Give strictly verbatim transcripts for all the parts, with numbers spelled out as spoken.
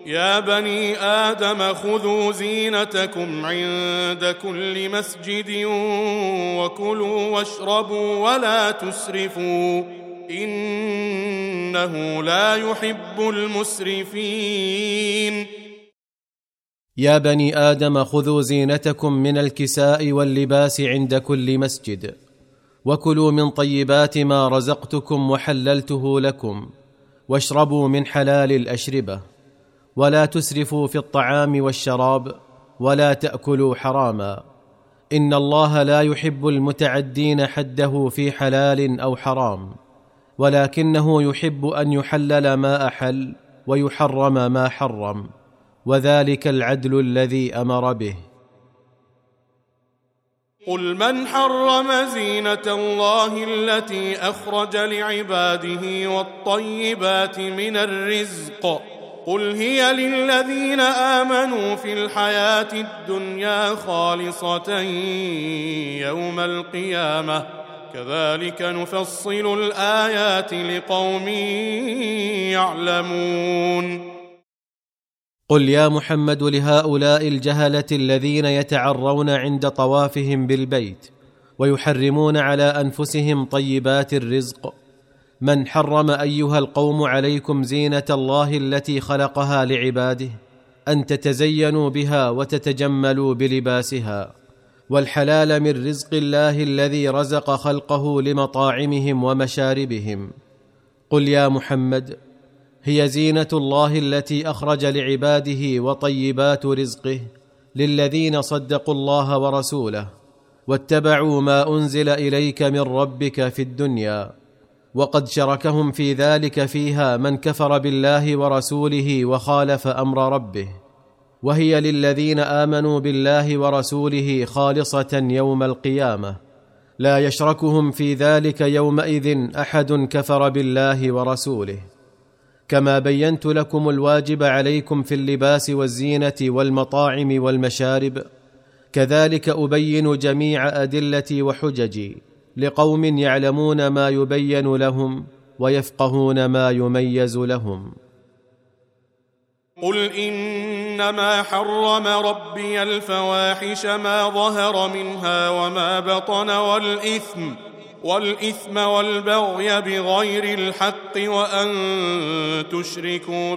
يا بني آدم خذوا زينتكم عند كل مسجد وكلوا واشربوا ولا تسرفوا إنه لا يحب المسرفين يا بني آدم خذوا زينتكم من الكساء واللباس عند كل مسجد وكلوا من طيبات ما رزقتكم وحللته لكم واشربوا من حلال الأشربة ولا تسرفوا في الطعام والشراب ولا تأكلوا حراما إن الله لا يحب المتعدين حده في حلال أو حرام ولكنه يحب أن يحلل ما أحل ويحرم ما حرم وذلك العدل الذي أمر به. قل من حرم زينة الله التي أخرج لعباده والطيبات من الرزق قل هي للذين آمنوا في الحياة الدنيا خالصة يوم القيامة كذلك نفصل الآيات لقوم يعلمون. قل يا محمد لهؤلاء الجهلة الذين يتعرون عند طوافهم بالبيت ويحرمون على أنفسهم طيبات الرزق من حرم أيها القوم عليكم زينة الله التي خلقها لعباده أن تتزينوا بها وتتجملوا بلباسها والحلال من رزق الله الذي رزق خلقه لمطاعمهم ومشاربهم؟ قل يا محمد هي زينة الله التي أخرج لعباده وطيبات رزقه للذين صدقوا الله ورسوله واتبعوا ما أنزل إليك من ربك في الدنيا وقد شركهم في ذلك فيها من كفر بالله ورسوله وخالف أمر ربه وهي للذين آمنوا بالله ورسوله خالصة يوم القيامة لا يشركهم في ذلك يومئذ أحد كفر بالله ورسوله. كما بينت لكم الواجب عليكم في اللباس والزينة والمطاعم والمشارب كذلك أبين جميع أدلتي وحججي لقوم يعلمون ما يبين لهم ويفقهون ما يميز لهم. قل إنما حرم ربي الفواحش ما ظهر منها وما بطن والإثم والإثم والبغي بغير الحق وأن تشركوا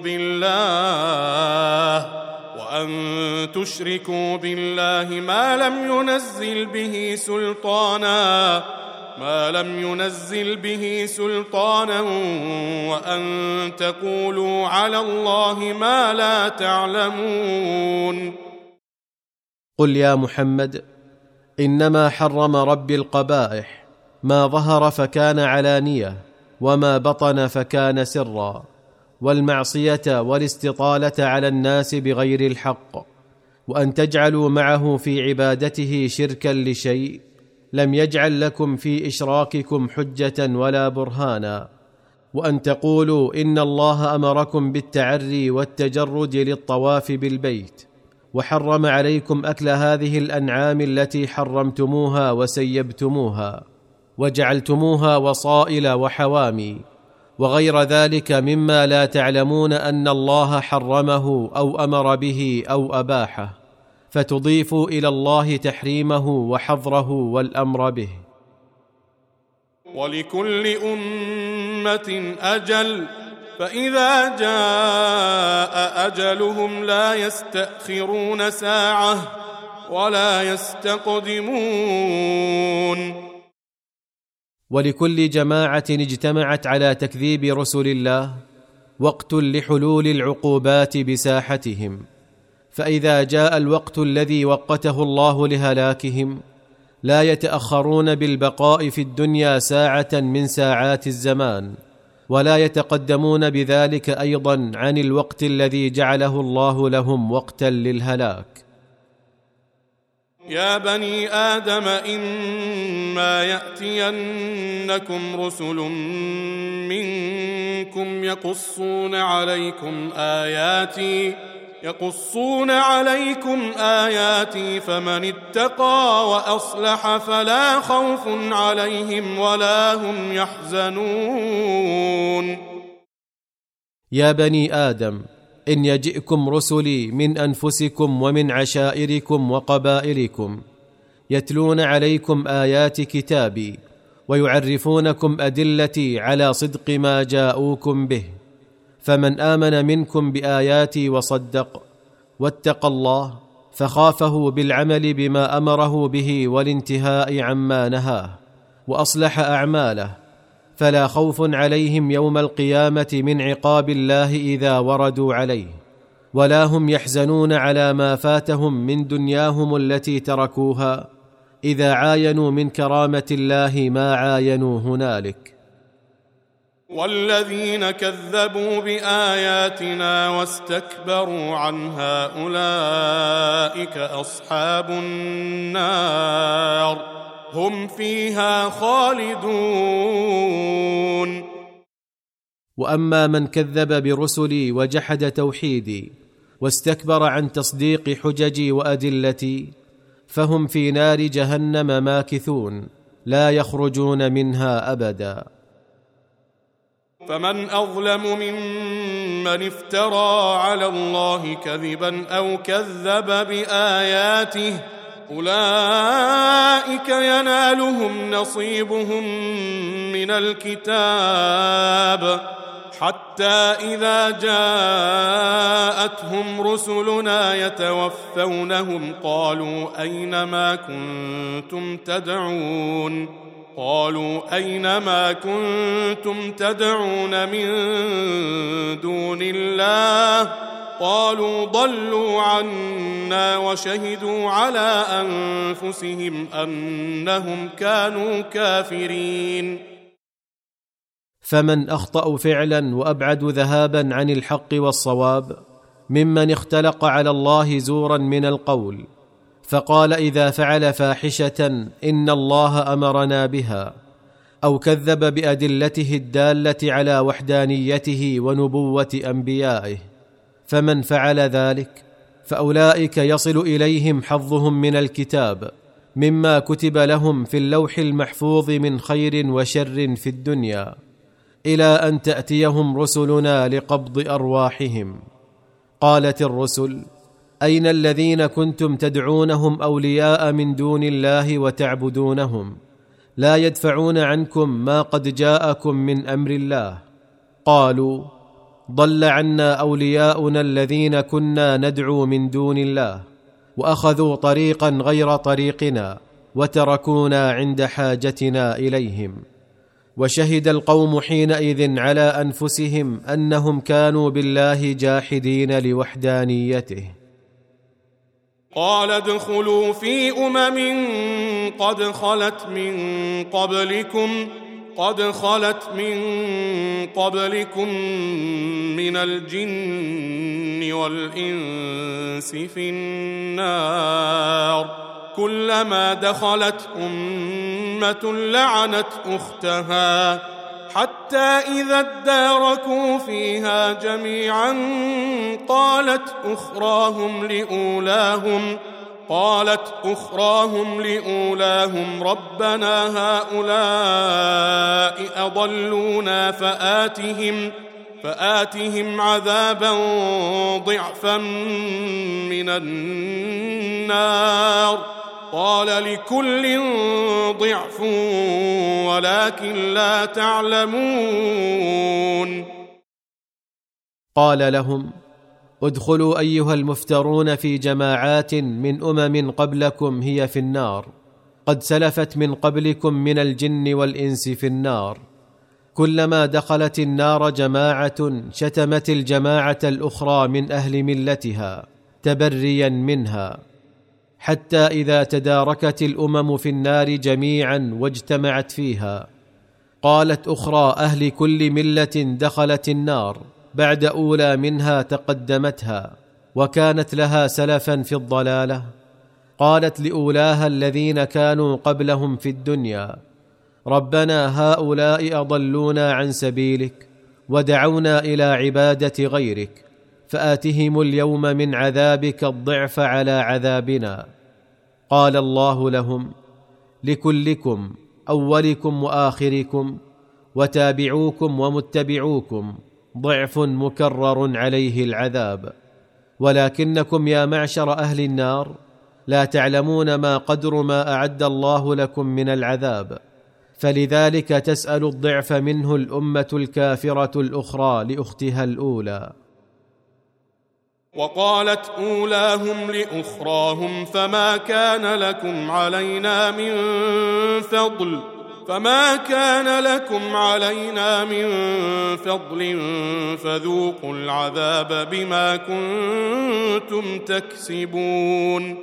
بالله وأن تشركوا بالله ما لم ينزل به سلطانا ما لم ينزل به سلطانا وأن تقولوا على الله ما لا تعلمون. قل يا محمد إنما حرم ربي القبائح ما ظهر فكان علانية وما بطن فكان سرا والمعصية والاستطالة على الناس بغير الحق وأن تجعلوا معه في عبادته شركا لشيء لم يجعل لكم في إشراككم حجة ولا برهانا وأن تقولوا إن الله أمركم بالتعري والتجرد للطواف بالبيت وحرم عليكم أكل هذه الأنعام التي حرمتموها وسيبتموها وجعلتموها وصائل وحوامي وغير ذلك مما لا تعلمون أن الله حرمه أو أمر به أو أباحه فتضيفوا إلى الله تحريمه وحظره والأمر به. ولكل أمة أجل فإذا جاء أجلهم لا يستأخرون ساعة ولا يستقدمون. ولكل جماعة اجتمعت على تكذيب رسل الله وقت لحلول العقوبات بساحتهم فإذا جاء الوقت الذي وقته الله لهلاكهم لا يتأخرون بالبقاء في الدنيا ساعة من ساعات الزمان ولا يتقدمون بذلك أيضا عن الوقت الذي جعله الله لهم وقتا للهلاك. يا بني آدم إما يأتينكم رسل منكم يقصون عليكم آياتي يقصون عليكم آياتي فمن اتقى وأصلح فلا خوف عليهم ولا هم يحزنون. يا بني آدم إن يجئكم رسلي من أنفسكم ومن عشائركم وقبائلكم يتلون عليكم آيات كتابي ويعرفونكم أدلتي على صدق ما جاءوكم به، فمن آمن منكم بآياتي وصدق واتقى الله فخافه بالعمل بما أمره به والانتهاء عما نهاه وأصلح أعماله، فلا خوف عليهم يوم القيامة من عقاب الله إذا وردوا عليه، ولا هم يحزنون على ما فاتهم من دنياهم التي تركوها إذا عاينوا من كرامة الله ما عاينوا هنالك. والذين كذبوا بآياتنا واستكبروا عنها أولئك أصحاب النار هم فيها خالدون. وأما من كذب برسلي وجحد توحيدي واستكبر عن تصديق حججي وأدلتي فهم في نار جهنم ماكثون لا يخرجون منها أبدا. فمن أظلم ممن افترى على الله كذبا أو كذب بآياته أولئك ينالهم نصيبهم من الكتاب حتى إذا جاءتهم رسلنا يتوفونهم قالوا أين ما كنتم تدعون قالوا أين ما كنتم تدعون من دون الله قالوا ضلوا عنا وشهدوا على أنفسهم أنهم كانوا كافرين. فمن أخطأ فعلا وأبعد ذهابا عن الحق والصواب ممن اختلق على الله زورا من القول فقال إذا فعل فاحشة إن الله أمرنا بها، أو كذب بأدلته الدالة على وحدانيته ونبوة أنبيائه، فمن فعل ذلك فأولئك يصل إليهم حظهم من الكتاب مما كتب لهم في اللوح المحفوظ من خير وشر في الدنيا إلى أن تأتيهم رسلنا لقبض أرواحهم. قالت الرسل أين الذين كنتم تدعونهم أولياء من دون الله وتعبدونهم لا يدفعون عنكم ما قد جاءكم من أمر الله؟ قالوا ضل عنا أولياؤنا الذين كنا ندعو من دون الله وأخذوا طريقا غير طريقنا وتركونا عند حاجتنا إليهم. وشهد القوم حينئذ على أنفسهم أنهم كانوا بالله جاحدين لوحدانيته. قال ادخلوا في أمم قد خلت من قبلكم قد خلت من قبلكم من الجن والإنس في النار كلما دخلت أمة لعنت أختها حتى إذا اداركوا فيها جميعا قالت أخراهم لأولاهم قالت أخراهم لأولاهم ربنا هؤلاء أضلونا فآتهم فآتهم عذابا ضعفا من النار قال لكل ضعف ولكن لا تعلمون. قال لهم ادخلوا أيها المفترون في جماعات من أمم قبلكم هي في النار قد سلفت من قبلكم من الجن والإنس في النار كلما دخلت النار جماعة شتمت الجماعة الأخرى من أهل ملتها تبريا منها حتى إذا تداركت الأمم في النار جميعا واجتمعت فيها قالت أخرى أهل كل ملة دخلت النار بعد أولى منها تقدمتها وكانت لها سلفا في الضلالة قالت لأولاها الذين كانوا قبلهم في الدنيا ربنا هؤلاء أضلونا عن سبيلك ودعونا إلى عبادة غيرك فآتهم اليوم من عذابك الضعف على عذابنا. قال الله لهم لكلكم أولكم وآخركم وتابعوكم ومتبعوكم ضعف مكرر عليه العذاب. ولكنكم يا معشر أهل النار لا تعلمون ما قدر ما أعد الله لكم من العذاب، فلذلك تسأل الضعف منه الأمة الكافرة الأخرى لأختها الأولى. وقالت أولاهم لأخراهم فما كان لكم علينا من فضل فما كان لكم علينا من فضل فذوقوا العذاب بما كنتم تكسبون.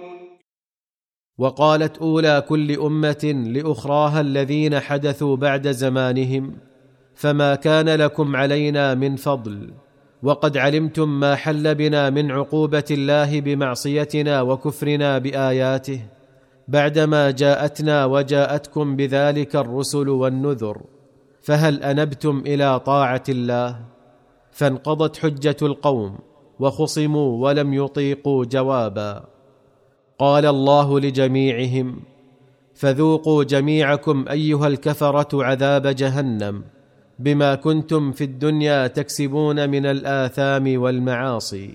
وقالت أولى كل أمة لأخراها الذين حدثوا بعد زمانهم فما كان لكم علينا من فضل، وقد علمتم ما حل بنا من عقوبة الله بمعصيتنا وكفرنا بآياته بعدما جاءتنا وجاءتكم بذلك الرسل والنذر، فهل أنبتم إلى طاعة الله؟ فانقضت حجة القوم وخصموا ولم يطيقوا جوابا. قال الله لجميعهم: فذوقوا جميعكم أيها الكفرة عذاب جهنم بما كنتم في الدنيا تكسبون من الآثام والمعاصي.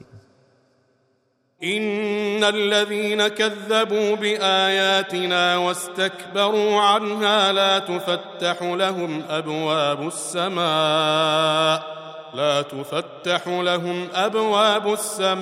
إن الذين كذبوا بآياتنا واستكبروا عنها لا تفتح لهم أبواب السماء لا تفتح لهم أبواب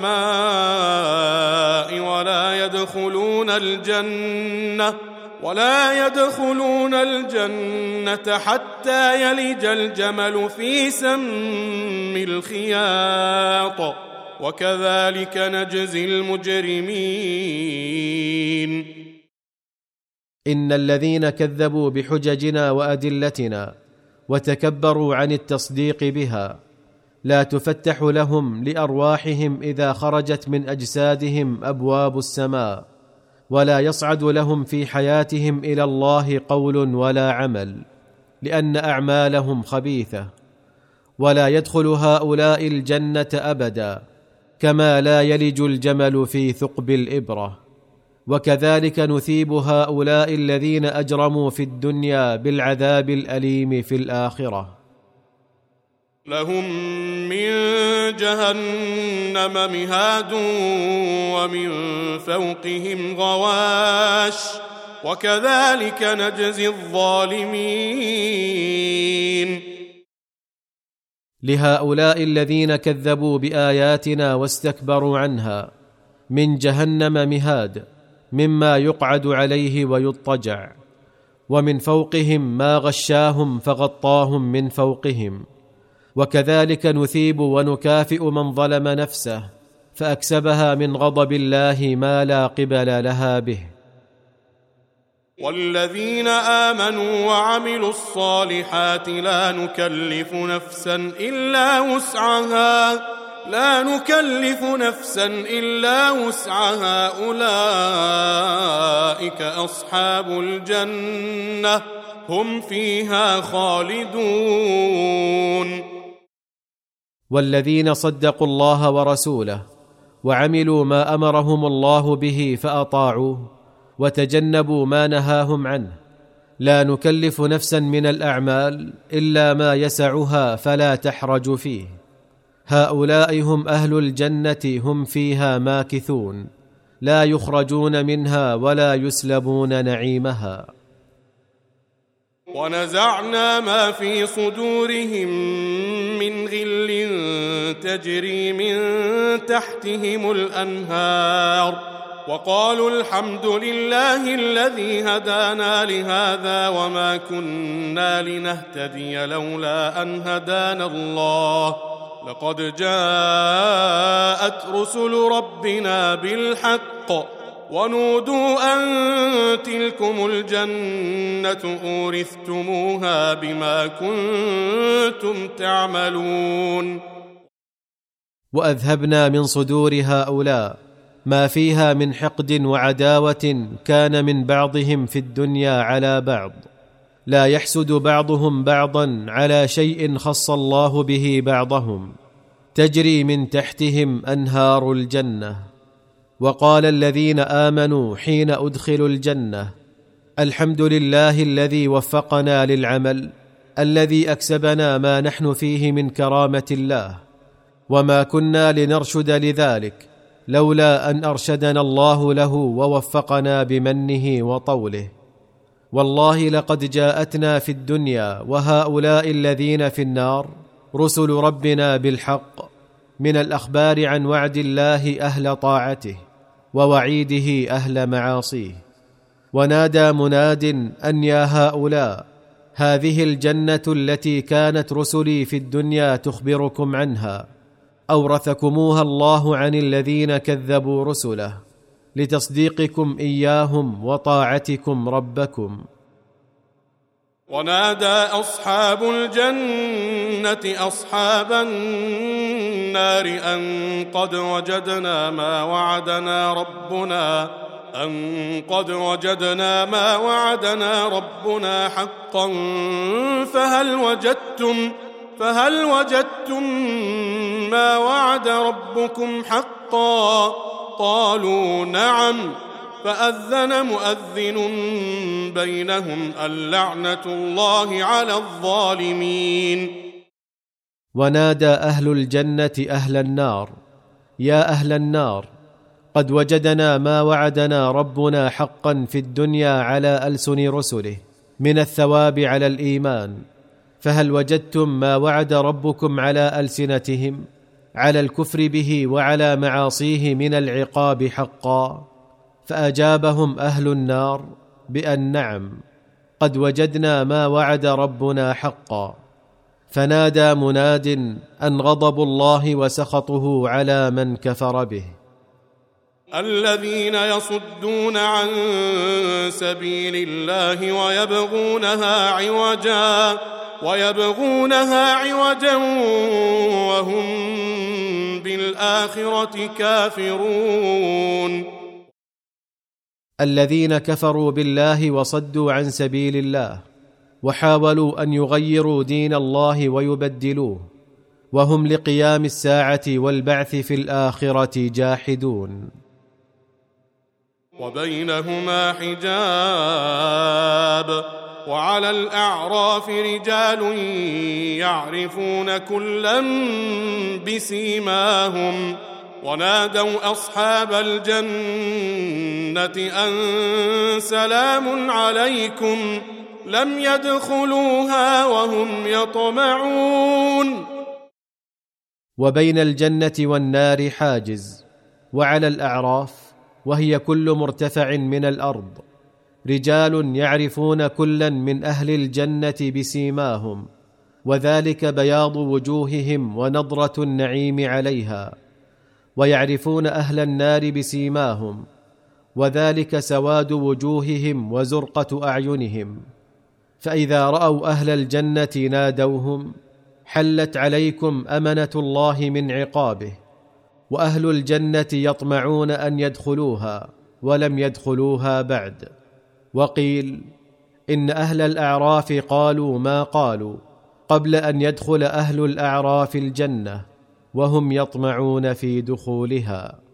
السماء ولا يدخلون الجنة ولا يدخلون الجنة حتى يلج الجمل في سم الخياط وكذلك نجزي المجرمين. إن الذين كذبوا بحججنا وأدلتنا وتكبروا عن التصديق بها لا تفتح لهم لأرواحهم إذا خرجت من أجسادهم أبواب السماء، ولا يصعد لهم في حياتهم إلى الله قول ولا عمل، لأن أعمالهم خبيثة، ولا يدخل هؤلاء الجنة أبدا، كما لا يلج الجمل في ثقب الإبرة. وكذلك نثيب هؤلاء الذين أجرموا في الدنيا بالعذاب الأليم في الآخرة. لهم من جهنم مهاد ومن فوقهم غواش وكذلك نجزي الظالمين. لهؤلاء الذين كذبوا بآياتنا واستكبروا عنها من جهنم مهاد مما يقعد عليه ويضطجع، ومن فوقهم ما غشاهم فغطاهم من فوقهم. وكذلك نثيب ونكافئ من ظلم نفسه فأكسبها من غضب الله ما لا قبل لها به. والذين آمنوا وعملوا الصالحات لا نكلف نفسا إلا وسعها لا نكلف نفسا إلا وسعها أولئك أصحاب الجنة هم فيها خالدون. والذين صدقوا الله ورسوله وعملوا ما أمرهم الله به فأطاعوه وتجنبوا ما نهاهم عنه لا نكلف نفسا من الأعمال إلا ما يسعها فلا تحرج فيه. هؤلاء هم أهل الجنة هم فيها ماكثون لا يخرجون منها ولا يسلبون نعيمها. ونزعنا ما في صدورهم من غل تجري من تحتهم الأنهار وقالوا الحمد لله الذي هدانا لهذا وما كنا لنهتدي لولا أن هدانا الله لقد جاءت رسل ربنا بالحق ونودوا أن تلكم الجنة أورثتموها بما كنتم تعملون. وأذهبنا من صدور هؤلاء ما فيها من حقد وعداوة كان من بعضهم في الدنيا على بعض، لا يحسد بعضهم بعضا على شيء خص الله به بعضهم، تجري من تحتهم أنهار الجنة. وقال الذين آمنوا حين أدخلوا الجنة الحمد لله الذي وفقنا للعمل الذي اكسبنا ما نحن فيه من كرامه الله، وما كنا لنرشد لذلك لولا ان ارشدنا الله له ووفقنا بمنه وطوله. والله لقد جاءتنا في الدنيا وهؤلاء الذين في النار رسل ربنا بالحق من الاخبار عن وعد الله اهل طاعته ووعيده اهل معاصيه. ونادى مناد ان يا هؤلاء، هذه الجنه التي كانت رسلي في الدنيا تخبركم عنها اورثكموها الله عن الذين كذبوا رسله لتصديقكم اياهم وطاعتكم ربكم. ونادى أصحاب الجنة أصحاب النار أن قد وجدنا ما وعدنا ربنا أن قد وجدنا ما وعدنا ربنا حقا فهل وجدتم فهل وجدتم ما وعد ربكم حقا؟ قالوا نعم. فأذن مؤذن بينهم اللعنة الله على الظالمين. ونادى أهل الجنة أهل النار يا أهل النار، قد وجدنا ما وعدنا ربنا حقا في الدنيا على ألسن رسله من الثواب على الإيمان، فهل وجدتم ما وعد ربكم على ألسنتهم على الكفر به وعلى معاصيه من العقاب حقا؟ فأجابهم أهل النار بأن نعم، قد وجدنا ما وعد ربنا حقا. فنادى مناد أن غضب الله وسخطه على من كفر به. الذين يصدون عن سبيل الله ويبغونها عوجا ويبغونها عوجا وهم بالآخرة كافرون. الذين كفروا بالله وصدوا عن سبيل الله وحاولوا أن يغيروا دين الله ويبدلوه، وهم لقيام الساعة والبعث في الآخرة جاحدون. وبينهما حجاب وعلى الأعراف رجال يعرفون كلا بسيماهم ونادوا أصحاب الجنة أن سلام عليكم لم يدخلوها وهم يطمعون. وبين الجنة والنار حاجز، وعلى الأعراف وهي كل مرتفع من الأرض رجال يعرفون كلا من أهل الجنة بسيماهم، وذلك بياض وجوههم ونضرة النعيم عليها، ويعرفون أهل النار بسيماهم، وذلك سواد وجوههم وزرقة أعينهم. فإذا رأوا أهل الجنة نادوهم حلت عليكم أمنة الله من عقابه، وأهل الجنة يطمعون أن يدخلوها ولم يدخلوها بعد. وقيل إن أهل الأعراف قالوا ما قالوا قبل أن يدخل أهل الأعراف الجنة وهم يطمعون في دخولها.